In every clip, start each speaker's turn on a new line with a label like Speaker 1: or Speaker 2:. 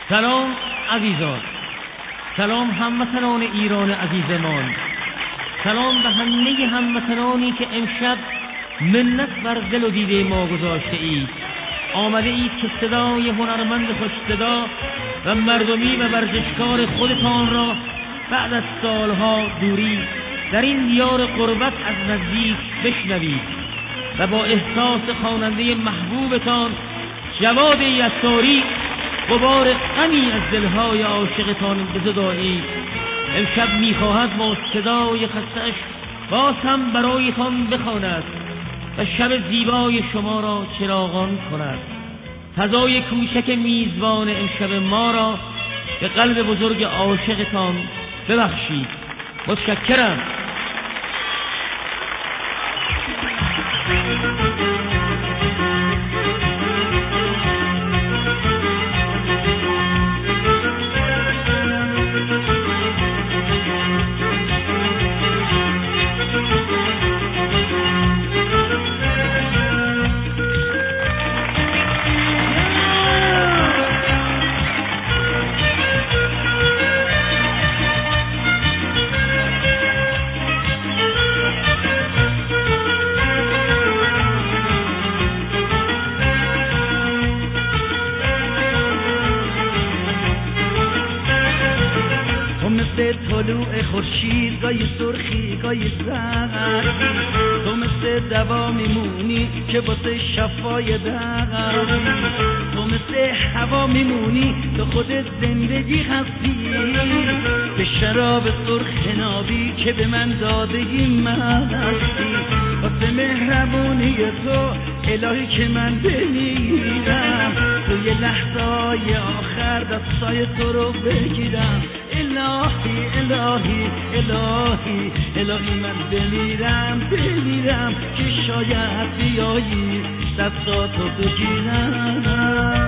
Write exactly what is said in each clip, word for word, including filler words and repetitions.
Speaker 1: سلام عزیزان، سلام هموطنان ایران عزیزمان، سلام به همه هموطنانی که امشب منت بر دل و دیده ما گذاشته اید. آمده اید که صدای هنرمند خوش صدا و مردمی و ورزشکار خودتان را بعد از سالها دوری در این دیار غربت از نزدیک بشنوید و با احساس خواننده محبوبتان جواد یساری غبار غمی از دلهای عاشقتان بزدایید. امشب میخواهد با صدای خسته‌اش باز هم برایتان بخواند و شب زیبای شما را چراغان کند. فضای کوچک میزبان امشب ما را به قلب بزرگ عاشقتان ببخشید. متشکرم.
Speaker 2: طلوع خورشید گاهی سرخی گاهی زردی، تو مثل دوا میمونی که واسه شفای دردی، تو مثل هوا میمونی تو خودت زندگی هستی، به شراب سرخ نابی که به من دادگی مستی، واسه مهربونی تو الهی که من بمیرم، توی لحظه‌های آخر دستای تو رو بگیرم. الهی الهی الهی الهی من بمیرم بمیرم که شاید بیایی دستاتو بگیرم.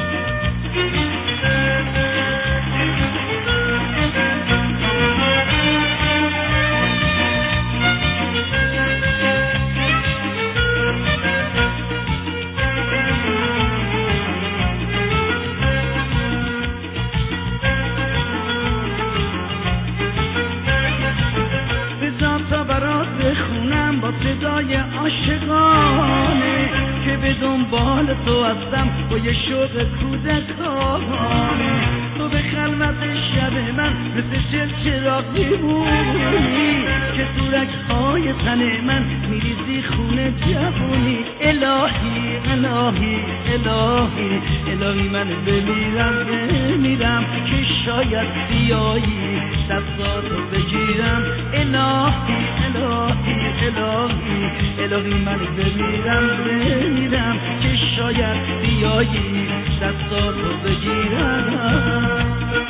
Speaker 2: بخونم با صدای عاشقانه که به دنبال تو هستم با یه شوق کودکانه، تو به خلوت شب من مثل چلچراغ میمونی که تو رگ‌های تن من میریزی خونه جوونی. الهی الهی الهی الهی من بمیرم بمیرم که شاید بیایی دستاتو بگیرم. الهی الهی الهی الهی من بمیرم بمیرم که شاید بیایی دستاتو بگیرم.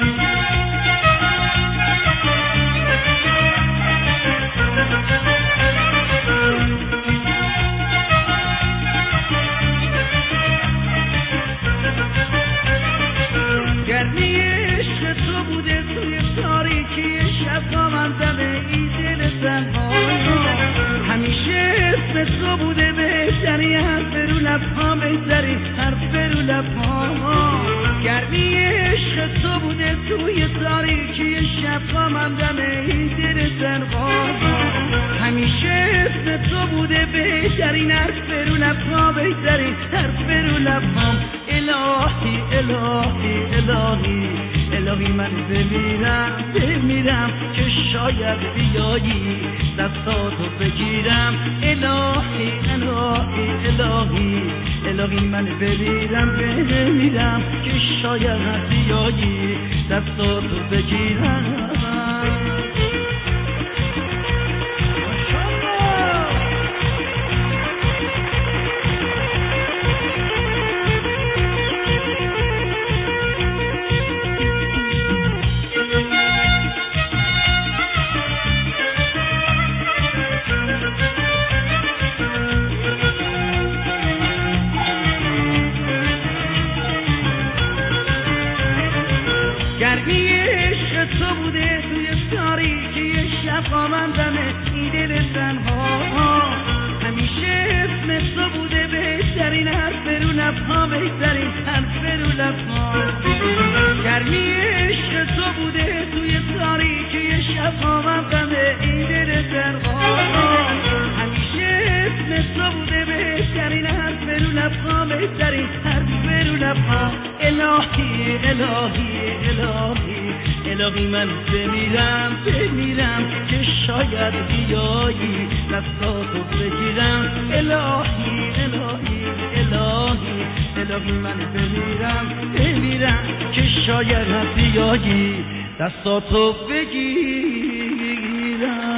Speaker 2: گرمی عشق تو بوده توی تاریکی شب من دمه ای دل زنها، همیشه اسم تو بوده بهتری حرف رو لبها بهتری حرف رو لبها. گرمی عشق تو بوده توی تاریکی شب من دمه ای دل زنها، همیشه اسم تو بوده بهترین حرف رو لبها بهترین حرف رو لبها. الهی الهی الهی الهی من بمیرم بمیرم که شاید بیایی دستاتو بگیرم. الهی الهی الهی الهی من بمیرم بمیرم که شاید بیایی دستاتو بگیرم. گرمی عشق تو بوده توی تاریکی شب آمندمه این دل زنها، همیشه اسم تو بوده بهترین حرف رو لبها بهترین حرف رو لبها. گرمی عشق تو بوده توی تاریکی شب آمم غمه این دل سرخان همیشه اسم تو بوده بهترین حرف رو لبها بهترین حرف رو لبها الهی الهی الهی الهی من بمیرم بمیرم که شاید بیایی دستاتو بگیرم الهی الهی الهی الهی من بمیرم بمیرم که شاید بیایی دستاتو بگیرم